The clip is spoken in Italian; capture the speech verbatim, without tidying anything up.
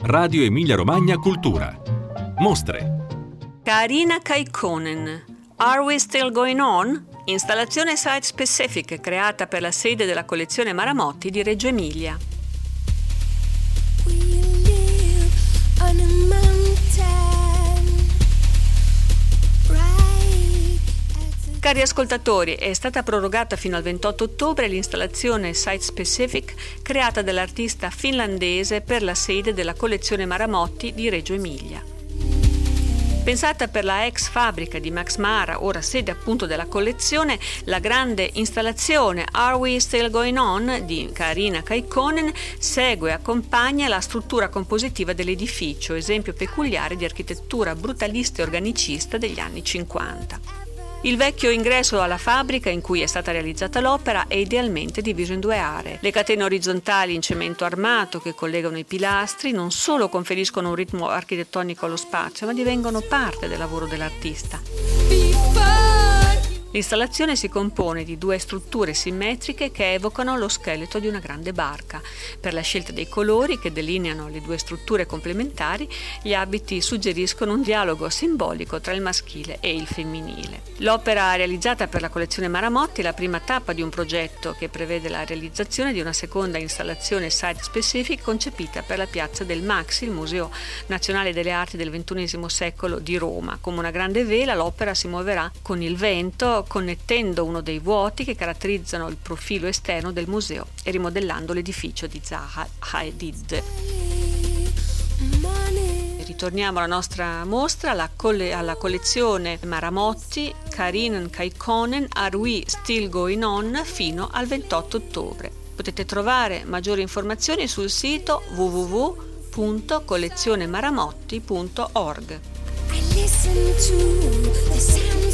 Radio Emilia Romagna Cultura. Mostre. Kaarina Kaikkonen, Are We Still Going On? Installazione site specific creata per la sede della collezione Maramotti di Reggio Emilia. We live on a mountain, right at the... Cari ascoltatori, è stata prorogata fino al ventotto ottobre l'installazione site specific creata dall'artista finlandese per la sede della collezione Maramotti di Reggio Emilia. Pensata per la ex fabbrica di Max Mara, ora sede appunto della collezione, la grande installazione Are We Still Going On di Kaarina Kaikkonen segue e accompagna la struttura compositiva dell'edificio, esempio peculiare di architettura brutalista e organicista degli anni cinquanta. Il vecchio ingresso alla fabbrica in cui è stata realizzata l'opera è idealmente diviso in due aree. Le catene orizzontali in cemento armato che collegano i pilastri non solo conferiscono un ritmo architettonico allo spazio, ma divengono parte del lavoro dell'artista. L'installazione si compone di due strutture simmetriche che evocano lo scheletro di una grande barca. Per la scelta dei colori che delineano le due strutture complementari, gli abiti suggeriscono un dialogo simbolico tra il maschile e il femminile. L'opera realizzata per la collezione Maramotti è la prima tappa di un progetto che prevede la realizzazione di una seconda installazione site specific concepita per la piazza del Maxi, il Museo Nazionale delle Arti del ventunesimo secolo di Roma. Come una grande vela, l'opera si muoverà con il vento, connettendo uno dei vuoti che caratterizzano il profilo esterno del museo e rimodellando l'edificio di Zaha Hadid. Ritorniamo alla nostra mostra, alla, colle- alla collezione Maramotti, Kaarina Kaikkonen, Are We Still Going On, fino al ventotto ottobre. Potete trovare maggiori informazioni sul sito w w w punto collezionemaramotti punto org. I listen to the sound